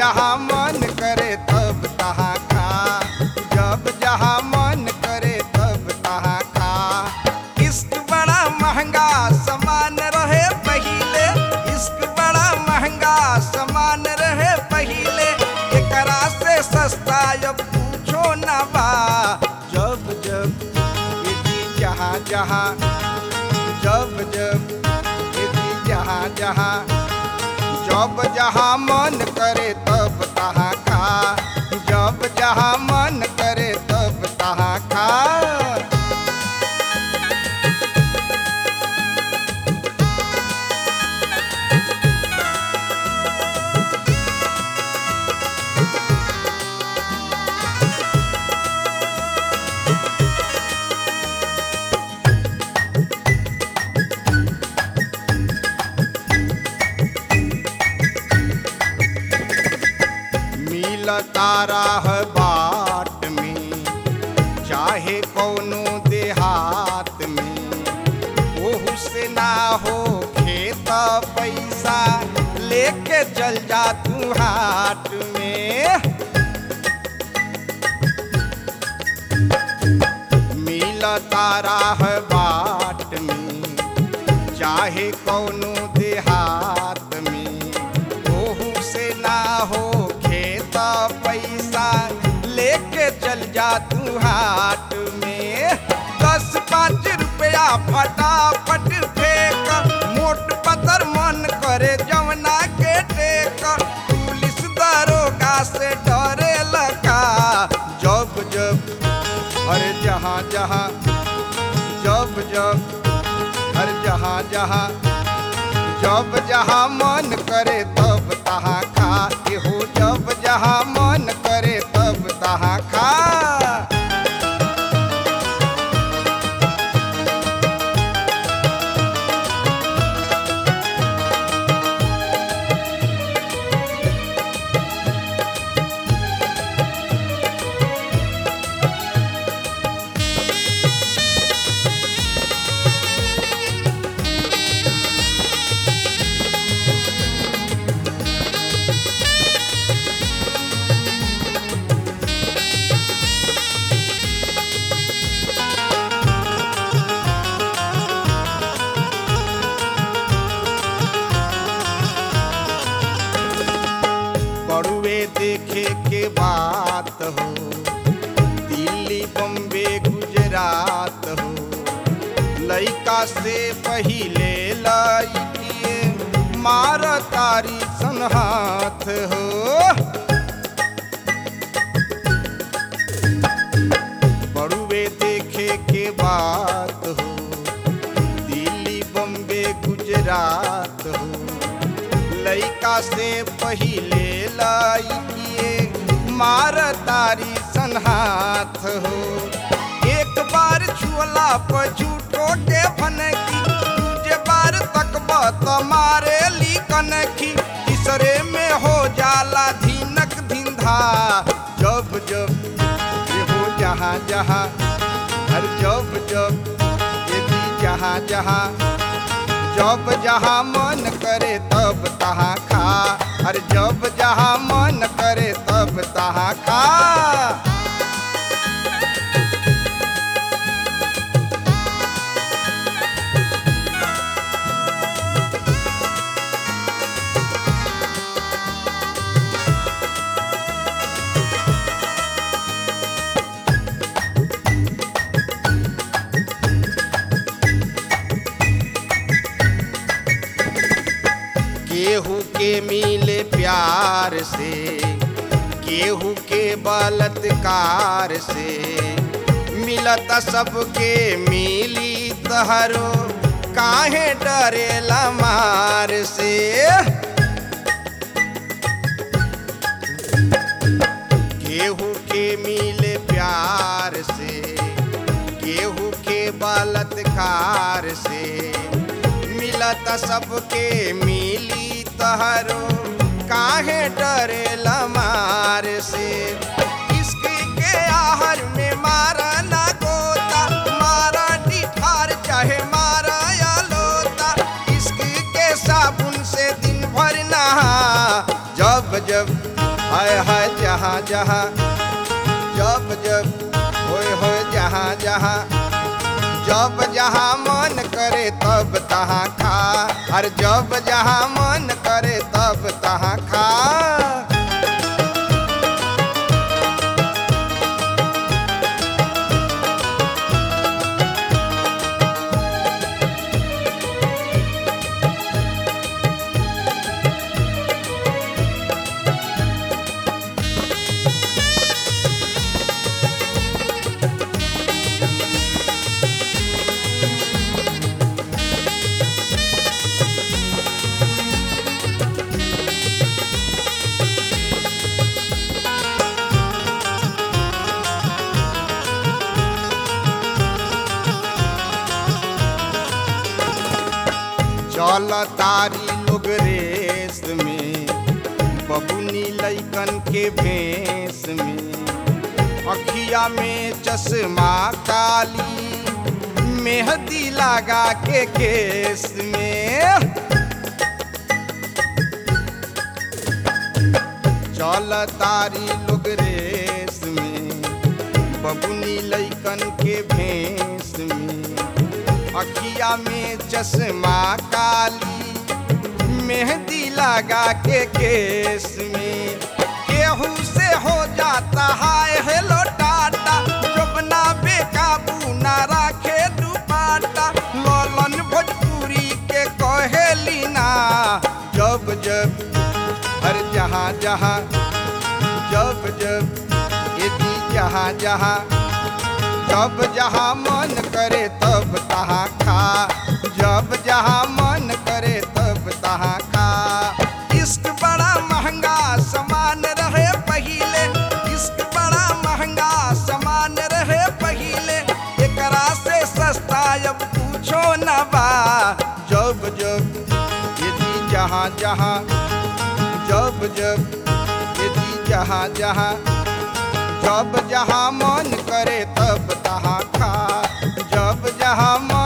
जहाँ मन करे तब तहाँ खा, जब जहाँ मन करे तब तहाँ खा। इश्क बड़ा महंगा सामान रहे पहिले, इश्क बड़ा महंगा सामान रहे पहिले, एकरा से सस्ता अब पूछो ना बा। जब जब ये जी जहाँ जहाँ, जब जब ये जी जहाँ जहाँ, जब जहाँ मन करे तब तहाँ खा, जब जहाँ मन करे तब तहाँ खा। तारा है बाट में चाहे कौनो देहात में, ओहू से ना हो खेत पैसा लेके चल जा तू हाट में। मिल तारा है बाट में चाहे कौनो देहात में, ओहू से ना हो पैसा लेके चल जा तू हाट में। 10-5 रुपया फटाफट फेंक, मोट पत्थर मन करे जवना के टेक, पुलिस दरोगा से डरे लगा। जब जब हर जहाँ जहाँ, जब जब हर जहाँ जहाँ, जब जहाँ मन करे तब तहाँ खा, हो जब जहाँ मन करे तब तहाँ खा। देखे के बात हो, दिल्ली बम्बे गुजरात हो, लइका से पहिले लइकिए मार तारी सनहाथ हो। बड़ुए देखे के बात हो, दिल्ली बम्बे गुजरात हो, लइका से पहिले लइकिए मार तारी सनहाथ हो। एक बार छुअला पर झूठो के फनकी, दूजे बार तकबा तो मारे ली कनखी, तीसरे में हो जाला धीनक धिंधा। जब जब ये हो जहाँ जहाँ, हर जब जब ये भी जहाँ जहाँ, जब जहाँ मन करे तब तहाँ खा, अरे जब जहाँ मन करे तब तहाँ खा। केहू के मिले प्यार से, केहू के बलात्कार से, मिलत सबके मिली तहरो काहे डरेला मार से। केहू के मिले प्यार से, केहू के बलात्कार से, मिलत सबके मिली तहरो काहे डरेला मार से। इश्क के आहर में मारा ना गोता, मारा डिठार चाहे मारा या लोता, इश्क के साबुन से दिन भर नहा। जब जब हाय हाय जहाँ जहाँ जब जब होए जहाँ जहाँ जब जहाँ मन करे तब तहाँ खा। अरे जब जहाँ मन करे तब तहाँ खा। चल तारी लोग रेस में बबुनी लैकन के भेस में, अखिया में चश्मा काली मेहंदी लगा के केस में। चल तारी लोग रेस में बबुनी लैकन के भेस में, अखिया में चश्मा काली मेहंदी लगा के केस में। केहू से हो जाता हाय हेलो टाटा, जबना बेकाबू ना राखे दुपाटा। ललन भोजपुरी के कहेली ना जब जब हर जहाँ जहाँ जब जब यदि जहाँ जहाँ जब जहाँ मन करे तब तहाँ खा। जब जहाँ मन करे तब तहाँ खा। इश्क बड़ा महंगा सामान रहे पहिले, इश्क बड़ा महंगा सामान रहे पहिले, एकरा से सस्ता अब पूछो न बा। जब जब यदि जहाँ जहाँ जब जब यदि जहाँ जहाँ जब जहाँ मन करे तब तहाँ खा। जब जहाँ मन